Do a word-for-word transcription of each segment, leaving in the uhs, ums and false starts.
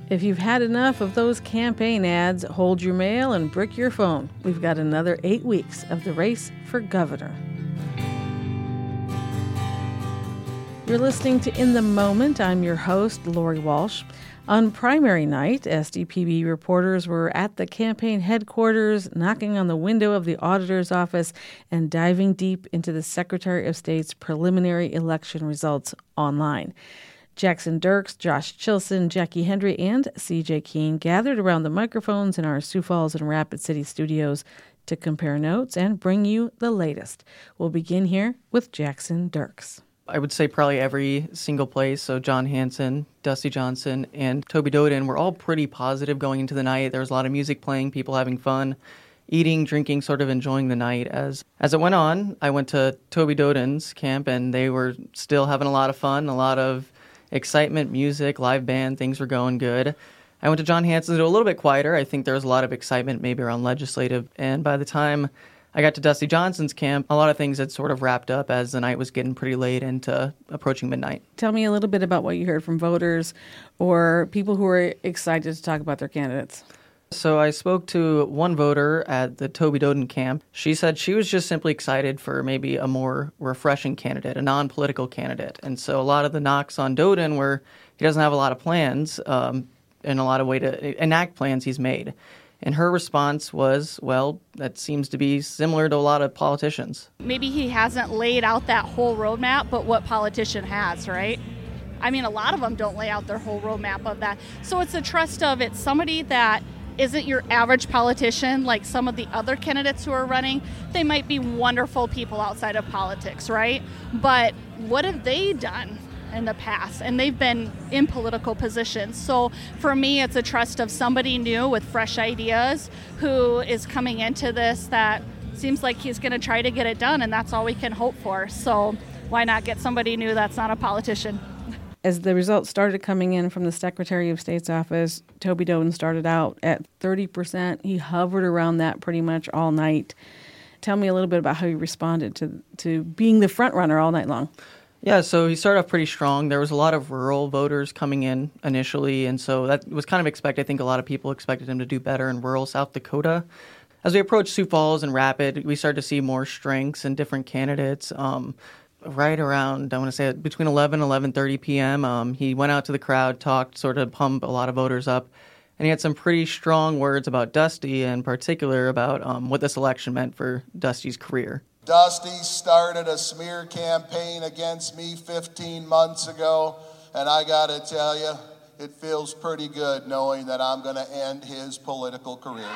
If you've had enough of those campaign ads, hold your mail and brick your phone. We've got another eight weeks of the race for governor. You're listening to In the Moment. I'm your host, Lori Walsh. On primary night, S D P B reporters were at the campaign headquarters, knocking on the window of the auditor's office and diving deep into the Secretary of State's preliminary election results online. Jackson Dirks, Josh Chilson, Jackie Hendry, and C J Keene gathered around the microphones in our Sioux Falls and Rapid City studios to compare notes and bring you the latest. We'll begin here with Jackson Dirks. I would say probably every single place. So John Hanson, Dusty Johnson, and Toby Doden were all pretty positive going into the night. There was a lot of music playing, people having fun, eating, drinking, sort of enjoying the night. As as it went on, I went to Toby Doden's camp, and they were still having a lot of fun, a lot of excitement, music, live band, things were going good. I went to John Hanson's, a little bit quieter. I think there was a lot of excitement maybe around legislative. And by the time I got to Dusty Johnson's camp, a lot of things had sort of wrapped up as the night was getting pretty late into approaching midnight. Tell me a little bit about what you heard from voters or people who were excited to talk about their candidates. So I spoke to one voter at the Toby Doden camp. She said she was just simply excited for maybe a more refreshing candidate, a non-political candidate. And so a lot of the knocks on Doden were he doesn't have a lot of plans um, and a lot of way to enact plans he's made. And her response was, well, that seems to be similar to a lot of politicians. Maybe he hasn't laid out that whole roadmap, but what politician has, right? I mean, a lot of them don't lay out their whole roadmap of that. So it's a trust of it's somebody that isn't your average politician like some of the other candidates who are running. They might be wonderful people outside of politics, right? But what have they done in the past? And they've been in political positions. So for me, it's a trust of somebody new with fresh ideas who is coming into this that seems like he's going to try to get it done, and that's all we can hope for. So why not get somebody new that's not a politician? As the results started coming in from the Secretary of State's office, Toby Doden started out at thirty percent. He hovered around that pretty much all night. Tell me a little bit about how you responded to to being the front runner all night long. Yeah, so he started off pretty strong. There was a lot of rural voters coming in initially, and so that was kind of expected. I think a lot of people expected him to do better in rural South Dakota. As we approached Sioux Falls and Rapid, we started to see more strengths in different candidates. Um, right around, I want to say, between eleven and eleven thirty p.m., um, he went out to the crowd, talked, sort of pumped a lot of voters up, and he had some pretty strong words about Dusty, in particular about um, what this election meant for Dusty's career. Dusty started a smear campaign against me fifteen months ago, and I got to tell you, it feels pretty good knowing that I'm going to end his political career.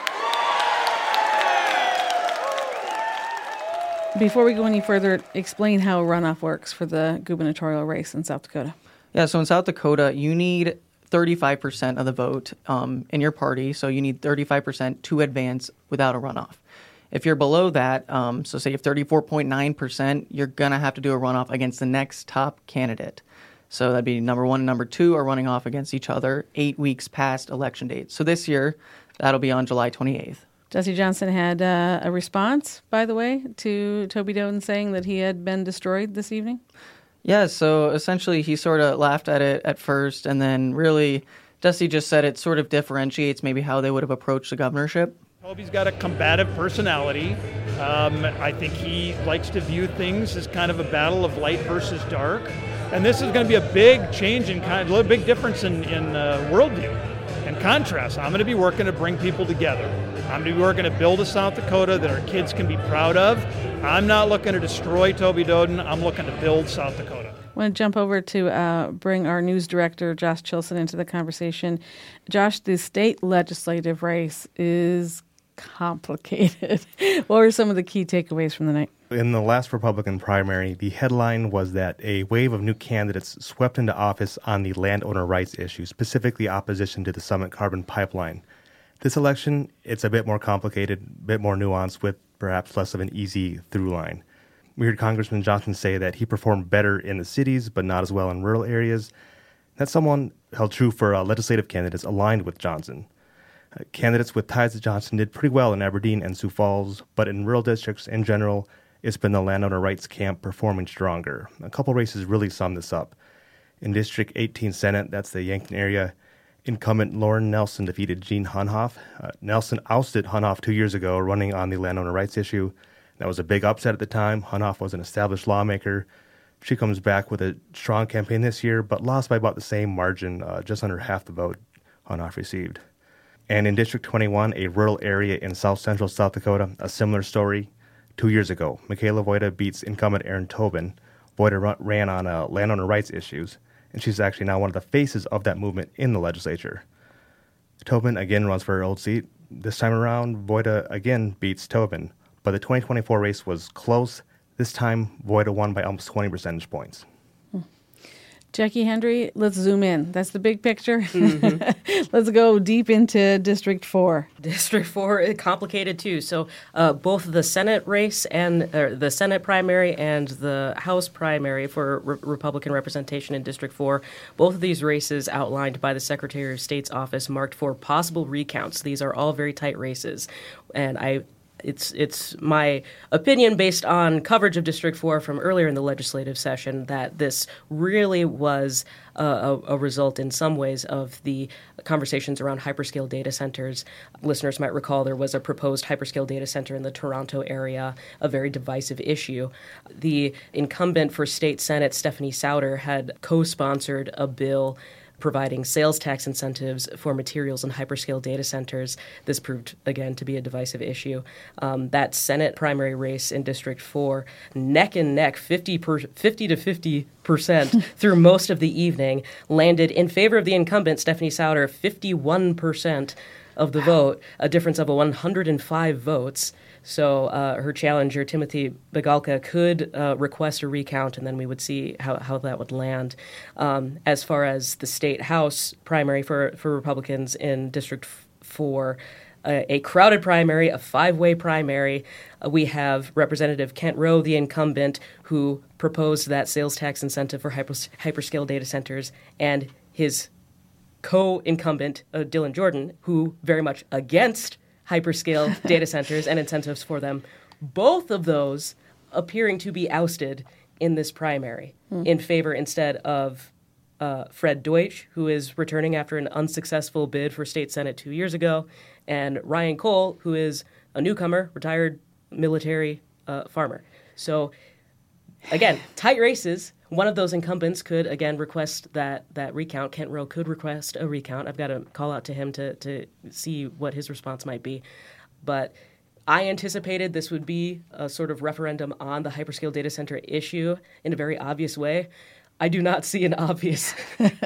Before we go any further, explain how a runoff works for the gubernatorial race in South Dakota. Yeah, so in South Dakota, you need thirty-five percent of the vote um, in your party, so you need thirty-five percent to advance without a runoff. If you're below that, um, so say you have thirty-four point nine percent, you're going to have to do a runoff against the next top candidate. So that'd be number one and number two are running off against each other eight weeks past election date. So this year, that'll be on July twenty-eighth. Dusty Johnson had uh, a response, by the way, to Toby Doden saying that he had been destroyed this evening? Yeah, so essentially he sort of laughed at it at first, and then really Dusty just said it sort of differentiates maybe how they would have approached the governorship. Toby's got a combative personality. Um, I think he likes to view things as kind of a battle of light versus dark. And this is going to be a big change in kind of a big difference in, in uh, worldview and contrast. I'm going to be working to bring people together. I'm going to be working to build a South Dakota that our kids can be proud of. I'm not looking to destroy Toby Doden. I'm looking to build South Dakota. I want to jump over to uh, bring our news director, Josh Chilson, into the conversation. Josh, the state legislative race is complicated. What were some of the key takeaways from the night? In the last Republican primary, the headline was that a wave of new candidates swept into office on the landowner rights issue, specifically opposition to the Summit Carbon Pipeline. This election, it's a bit more complicated, a bit more nuanced, with perhaps less of an easy through line. We heard Congressman Johnson say that he performed better in the cities, but not as well in rural areas. That's someone held true for uh, legislative candidates aligned with Johnson. Uh, candidates with ties to Johnson did pretty well in Aberdeen and Sioux Falls, but in rural districts in general, it's been the landowner rights camp performing stronger. A couple races really sum this up. In District eighteen Senate, that's the Yankton area, Incumbent Lauren Nelson defeated Jean Hunhoff. Uh, Nelson ousted Hunhoff two years ago, running on the landowner rights issue. That was a big upset at the time. Hunhoff was an established lawmaker. She comes back with a strong campaign this year, but lost by about the same margin, uh, just under half the vote Hunhoff received. And in District twenty-one, a rural area in south-central South Dakota, a similar story. Two years ago, Michaela Voida beats incumbent Aaron Tobin. Voida run, ran on uh, landowner rights issues, and she's actually now one of the faces of that movement in the legislature. Tobin again runs for her old seat. This time around, Voida again beats Tobin, but the twenty twenty-four race was close. This time, Voida won by almost twenty percentage points. Jackie Hendry, let's zoom in. That's the big picture. Mm-hmm. Let's go deep into District four. District four is complicated too. So uh, both the Senate race and uh, the Senate primary and the House primary for re- Republican representation in District four, both of these races outlined by the Secretary of State's office marked for possible recounts. These are all very tight races. And I It's it's my opinion based on coverage of District four from earlier in the legislative session that this really was a, a, a result in some ways of the conversations around hyperscale data centers. Listeners might recall there was a proposed hyperscale data center in the Toronto area, a very divisive issue. The incumbent for State Senate, Stephanie Sauter, had co-sponsored a bill providing sales tax incentives for materials in hyperscale data centers. This proved, again, to be a divisive issue. Um, that Senate primary race in District four, neck and neck, fifty, per, fifty to fifty percent through most of the evening, landed in favor of the incumbent, Stephanie Sauter, fifty-one percent of the vote, a difference of one hundred five votes. So uh, her challenger, Timothy Begalka, could uh, request a recount, and then we would see how, how that would land. Um, as far as the state house primary for, for Republicans in District four, uh, a crowded primary, a five-way primary, uh, we have Representative Kent Rowe, the incumbent, who proposed that sales tax incentive for hyper, hyperscale data centers, and his co-incumbent, uh, Dylan Jordan, who very much against hyperscale data centers and incentives for them, both of those appearing to be ousted in this primary mm. in favor instead of uh, Fred Deutsch, who is returning after an unsuccessful bid for State Senate two years ago, and Ryan Cole, who is a newcomer, retired military uh, farmer. So, again, tight races. One of those incumbents could, again, request that, that recount. Kent Rowe could request a recount. I've got to call out to him to, to see what his response might be. But I anticipated this would be a sort of referendum on the hyperscale data center issue in a very obvious way. I do not see an obvious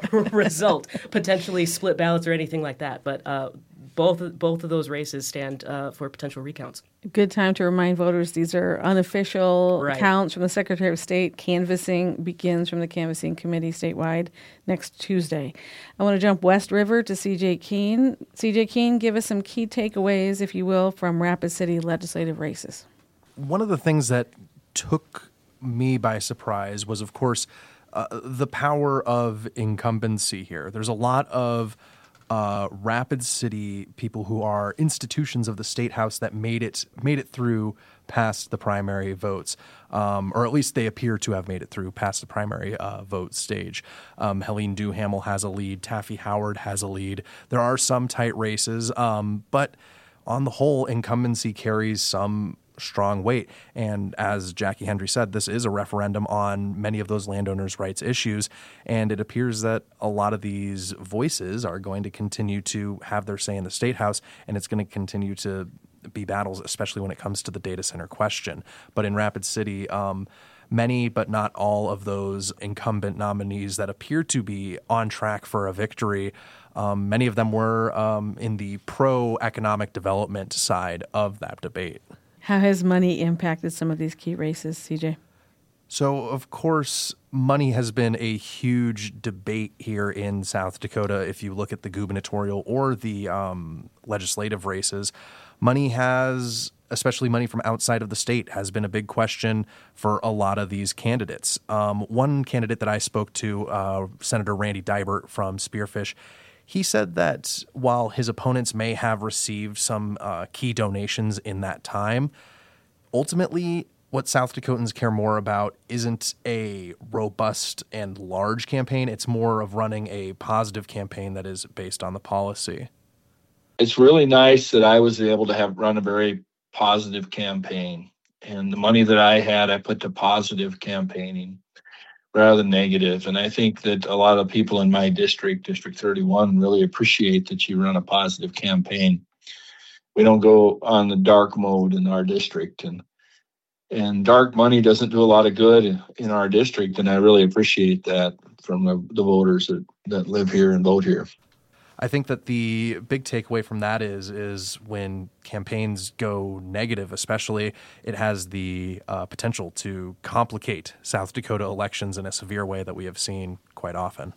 result, potentially split ballots or anything like that. But uh, both, both of those races stand uh, for potential recounts. Good time to remind voters these are unofficial right. counts from the Secretary of State. Canvassing begins from the Canvassing Committee statewide next Tuesday. I want to jump West River to C J Keene. C J Keene, give us some key takeaways, if you will, from Rapid City legislative races. One of the things that took me by surprise was, of course, uh, the power of incumbency here. There's a lot of Uh, Rapid City people who are institutions of the State House that made it made it through past the primary votes, um, or at least they appear to have made it through past the primary uh, vote stage. Um, Helene Duhamel has a lead. Taffy Howard has a lead. There are some tight races, um, but on the whole, incumbency carries some strong weight. And as Jackie Hendry said, this is a referendum on many of those landowners' rights issues. And it appears that a lot of these voices are going to continue to have their say in the State House, and it's going to continue to be battles, especially when it comes to the data center question. But in Rapid City, um, many but not all of those incumbent nominees that appear to be on track for a victory, um, many of them were um, in the pro-economic development side of that debate. How has money impacted some of these key races, C J? So, of course, money has been a huge debate here in South Dakota. If you look at the gubernatorial or the um, legislative races, money has, especially money from outside of the state, has been a big question for a lot of these candidates. Um, one candidate that I spoke to, uh, Senator Randy Dybert from Spearfish, he said that while his opponents may have received some uh, key donations in that time, ultimately what South Dakotans care more about isn't a robust and large campaign. It's more of running a positive campaign that is based on the policy. It's really nice that I was able to have run a very positive campaign. And the money that I had, I put to positive campaigning rather than negative. And I think that a lot of people in my district, District thirty-one, really appreciate that you run a positive campaign. We don't go on the dark mode in our district. And and dark money doesn't do a lot of good in our district. And I really appreciate that from the, the voters that, that live here and vote here. I think that the big takeaway from that is is when campaigns go negative, especially, it has the uh, potential to complicate South Dakota elections in a severe way that we have seen quite often.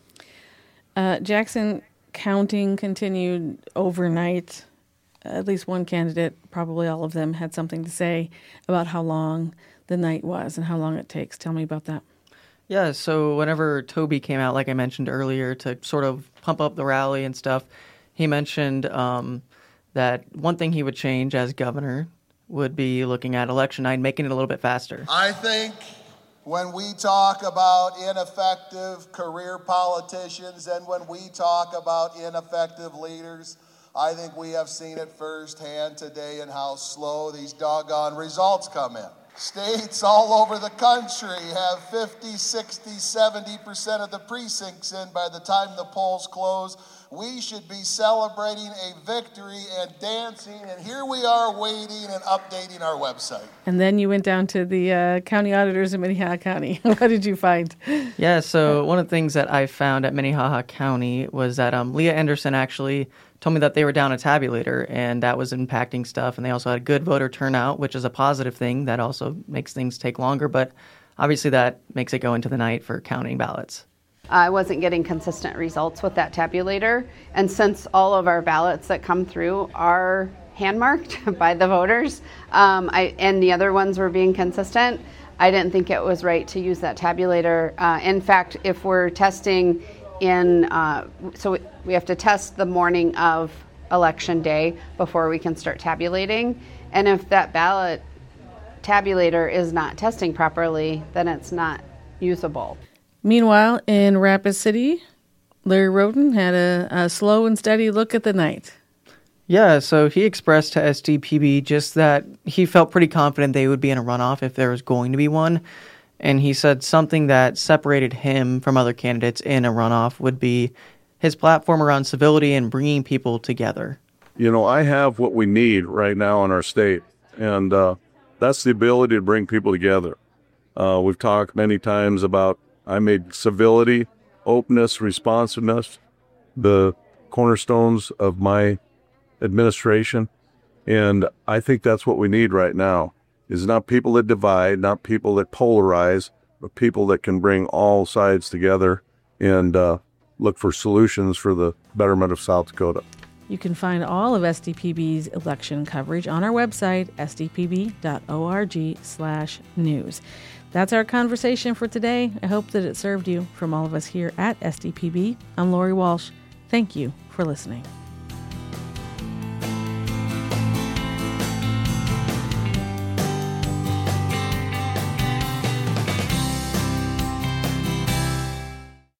Uh, Jackson, counting continued overnight. At least one candidate, probably all of them, had something to say about how long the night was and how long it takes. Tell me about that. Yeah, so whenever Toby came out, like I mentioned earlier, to sort of pump up the rally and stuff, he mentioned um, that one thing he would change as governor would be looking at election night, making it a little bit faster. I think when we talk about ineffective career politicians and when we talk about ineffective leaders, I think we have seen it firsthand today in how slow these doggone results come in. States all over the country have fifty, sixty, seventy percent of the precincts in by the time the polls close. We should be celebrating a victory and dancing, and here we are waiting and updating our website. And then you went down to the uh, county auditors in Minnehaha County. What did you find? Yeah, so one of the things that I found at Minnehaha County was that um, Leah Anderson actually told me that they were down a tabulator, and that was impacting stuff. And they also had a good voter turnout, which is a positive thing. That also makes things take longer, but obviously that makes it go into the night for counting ballots. I wasn't getting consistent results with that tabulator, and since all of our ballots that come through are hand-marked by the voters, um, I, and the other ones were being consistent, I didn't think it was right to use that tabulator. Uh, in fact, if we're testing in, uh, so we have to test the morning of election day before we can start tabulating, and if that ballot tabulator is not testing properly, then it's not usable. Meanwhile, in Rapid City, Larry Roden had a, a slow and steady look at the night. Yeah, so he expressed to S D P B just that he felt pretty confident they would be in a runoff if there was going to be one. And he said something that separated him from other candidates in a runoff would be his platform around civility and bringing people together. You know, I have what we need right now in our state, and uh, that's the ability to bring people together. Uh, we've talked many times about I made civility, openness, responsiveness the cornerstones of my administration, and I think that's what we need right now, is not people that divide, not people that polarize, but people that can bring all sides together and uh, look for solutions for the betterment of South Dakota. You can find all of S D P B's election coverage on our website, s d p b dot org slash news. That's our conversation for today. I hope that it served you. From all of us here at S D P B, I'm Lori Walsh. Thank you for listening.